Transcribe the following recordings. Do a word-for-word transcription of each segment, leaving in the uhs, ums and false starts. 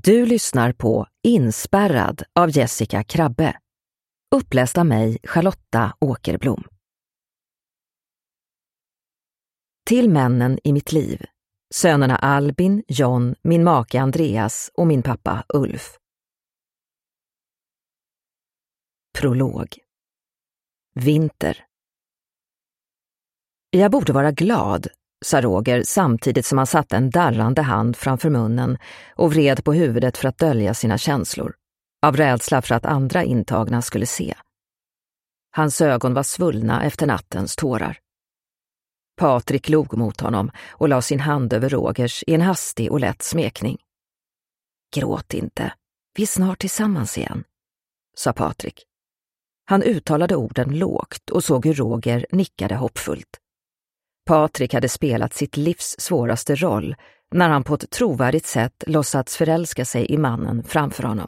Du lyssnar på Inspärrad av Jessica Krabbe. Uppläst av mig, Charlotta Åkerblom. Till männen i mitt liv. Sönerna Albin, John, min make Andreas och min pappa Ulf. Prolog. Vinter. Jag borde vara glad, sa Roger samtidigt som han satte en darrande hand framför munnen och vred på huvudet för att dölja sina känslor, av rädsla för att andra intagna skulle se. Hans ögon var svullna efter nattens tårar. Patrik log mot honom och la sin hand över Rogers i en hastig och lätt smekning. Gråt inte, vi är snart tillsammans igen, sa Patrik. Han uttalade orden lågt och såg hur Roger nickade hoppfullt. Patrik hade spelat sitt livs svåraste roll när han på ett trovärdigt sätt låtsats förälska sig i mannen framför honom.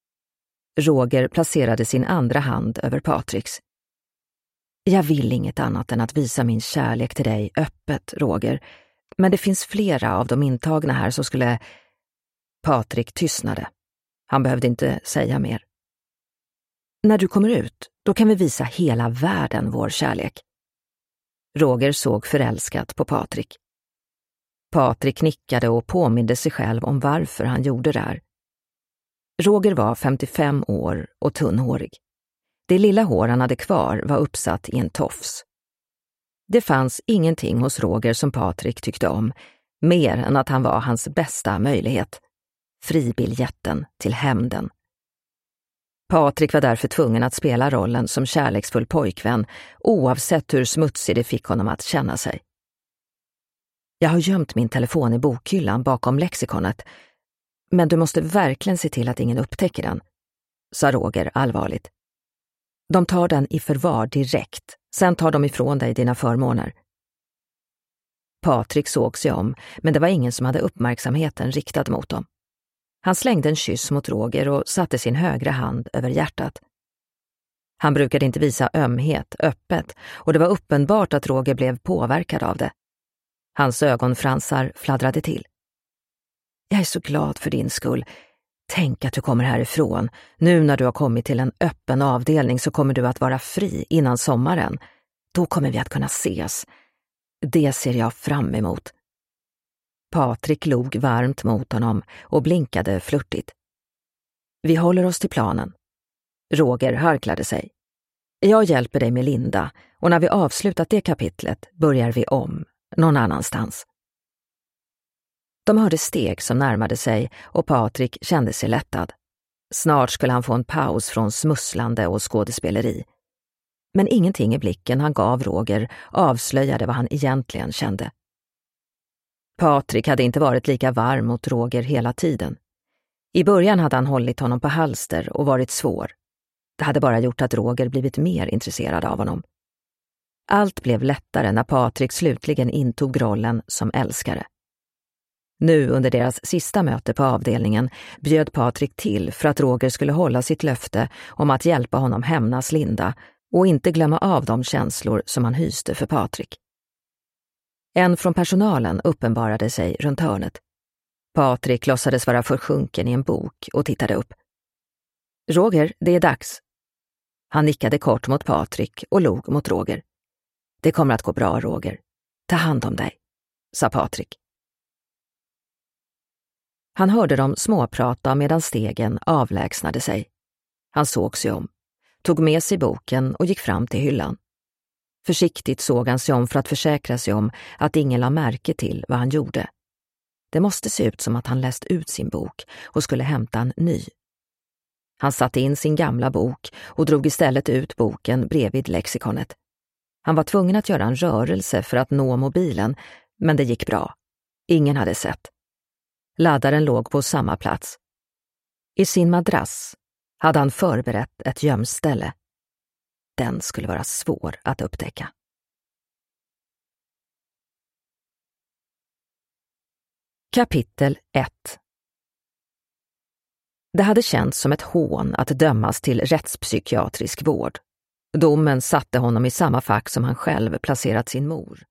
Roger placerade sin andra hand över Patriks. Jag vill inget annat än att visa min kärlek till dig öppet, Roger, men det finns flera av de intagna här som skulle... Patrik tystnade. Han behövde inte säga mer. När du kommer ut, då kan vi visa hela världen vår kärlek. Roger såg förälskat på Patrik. Patrik nickade och påminde sig själv om varför han gjorde det här. Roger var femtiofem år och tunnhårig. Det lilla hår han hade kvar var uppsatt i en tofs. Det fanns ingenting hos Roger som Patrik tyckte om, mer än att han var hans bästa möjlighet. Fribiljetten till hämnden. Patrik var därför tvungen att spela rollen som kärleksfull pojkvän, oavsett hur smutsig det fick honom att känna sig. Jag har gömt min telefon i bokhyllan bakom lexikonet, men du måste verkligen se till att ingen upptäcker den, sa Roger allvarligt. De tar den i förvar direkt, sen tar de ifrån dig dina förmåner. Patrik såg sig om, men det var ingen som hade uppmärksamheten riktad mot dem. Han slängde en kyss mot Roger och satte sin högra hand över hjärtat. Han brukade inte visa ömhet öppet och det var uppenbart att Roger blev påverkad av det. Hans ögonfransar fladdrade till. Jag är så glad för din skull. Tänk att du kommer härifrån. Nu när du har kommit till en öppen avdelning så kommer du att vara fri innan sommaren. Då kommer vi att kunna ses. Det ser jag fram emot. Patrik log varmt mot honom och blinkade flörtigt. Vi håller oss till planen. Roger harklade sig. Jag hjälper dig med Linda och när vi avslutat det kapitlet börjar vi om, någon annanstans. De hörde steg som närmade sig och Patrik kände sig lättad. Snart skulle han få en paus från smusslande och skådespeleri. Men ingenting i blicken han gav Roger avslöjade vad han egentligen kände. Patrik hade inte varit lika varm mot Roger hela tiden. I början hade han hållit honom på halster och varit svår. Det hade bara gjort att Roger blivit mer intresserad av honom. Allt blev lättare när Patrik slutligen intog rollen som älskare. Nu under deras sista möte på avdelningen bjöd Patrik till för att Roger skulle hålla sitt löfte om att hjälpa honom hämnas Linda och inte glömma av de känslor som han hyste för Patrik. En från personalen uppenbarade sig runt hörnet. Patrik låtsades vara försjunken i en bok och tittade upp. Roger, det är dags. Han nickade kort mot Patrik och log mot Roger. Det kommer att gå bra, Roger. Ta hand om dig, sa Patrik. Han hörde dem småprata medan stegen avlägsnade sig. Han såg sig om, tog med sig boken och gick fram till hyllan. Försiktigt såg han sig om för att försäkra sig om att ingen la märke till vad han gjorde. Det måste se ut som att han läst ut sin bok och skulle hämta en ny. Han satte in sin gamla bok och drog istället ut boken bredvid lexikonet. Han var tvungen att göra en rörelse för att nå mobilen, men det gick bra. Ingen hade sett. Laddaren låg på samma plats. I sin madrass hade han förberett ett gömställe. Den skulle vara svår att upptäcka. Kapitel ett. Det hade känts som ett hån att dömas till rättspsykiatrisk vård. Domen satte honom i samma fack som han själv placerat sin mor.